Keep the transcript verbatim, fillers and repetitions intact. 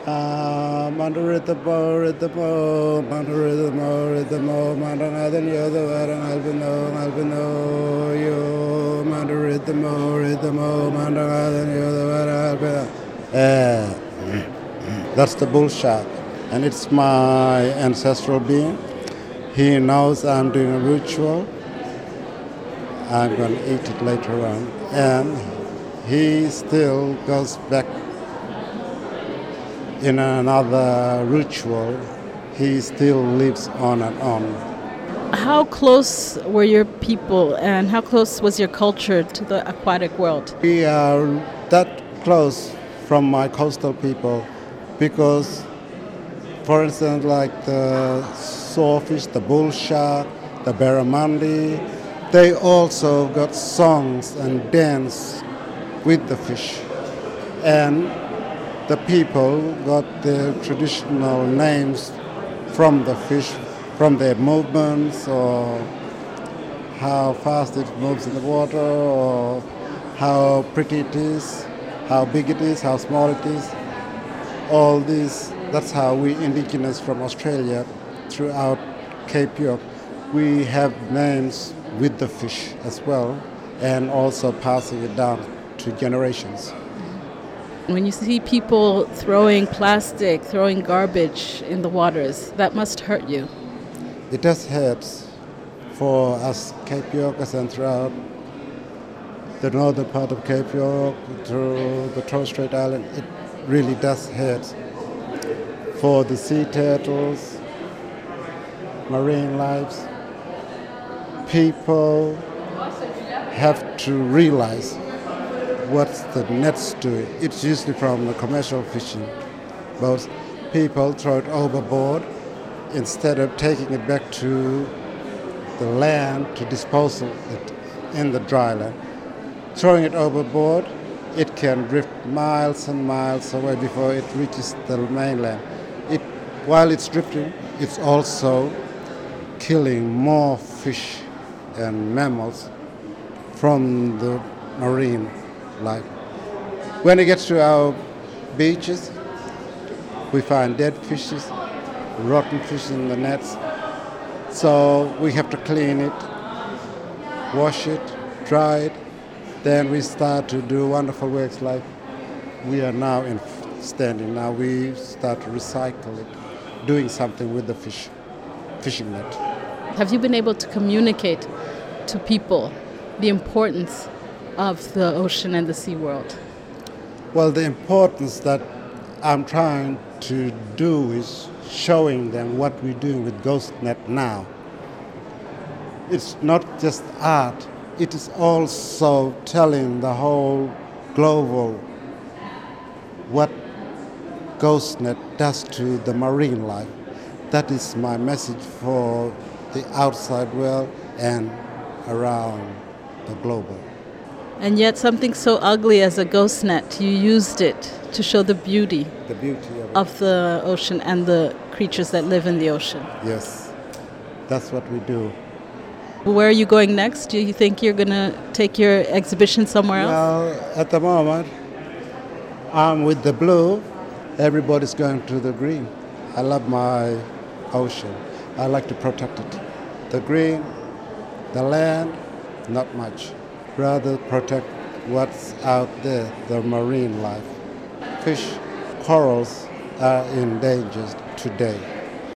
Ah, Mandaritamo, Ritamo, Mandaritamo, Ritamo, Mandanathan, Yoda, Varan, Albino, Albino, Yo, Mandaritamo, Ritamo, Mandanathan, Yoda, Varan, Albino. Uh, that's the bull shark, and it's my ancestral being. He knows I'm doing a ritual. I'm going to eat it later on. And he still goes back in another ritual. He still lives on and on. How close were your people and how close was your culture to the aquatic world? We are that close from my coastal people because, for instance, like the sawfish, the bull shark, the barramundi, they also got songs and dance with the fish. And the people got their traditional names from the fish, from their movements or how fast it moves in the water or how pretty it is, how big it is, how small it is. All these, that's how we indigenous from Australia throughout Cape York, we have names with the fish as well and also passing it down to generations. When you see people throwing plastic, throwing garbage in the waters, that must hurt you. It does hurt for us Cape Yorkers and throughout the northern part of Cape York, through the Torres Strait Island. It really does hurt for the sea turtles, marine lives. People have to realize what the nets do. It's usually from the commercial fishing boats. People throw it overboard instead of taking it back to the land to dispose of it in the dry land. Throwing it overboard, it can drift miles and miles away before it reaches the mainland. It, while it's drifting, it's also killing more fish and mammals from the marine life. When it gets to our beaches, we find dead fishes, rotten fish in the nets. So we have to clean it, wash it, dry it. Then we start to do wonderful works like we are now in standing. Now we start to recycle it, doing something with the fish, fishing net. Have you been able to communicate to people the importance of the ocean and the sea world? Well, the importance that I'm trying to do is showing them what we're doing with GhostNet now. It's not just art, it is also telling the whole global what GhostNet does to the marine life. That is my message for the outside world and around the global. And yet something so ugly as a ghost net, you used it to show the beauty, the beauty of, it. of the ocean and the creatures that live in the ocean. Yes, that's what we do. Where are you going next? Do you think you're going to take your exhibition somewhere else? Well, at the moment, I'm with the blue. Everybody's going to the green. I love my ocean. I like to protect it. The green, the land, not much. Rather protect what's out there, the marine life. Fish, corals are endangered today.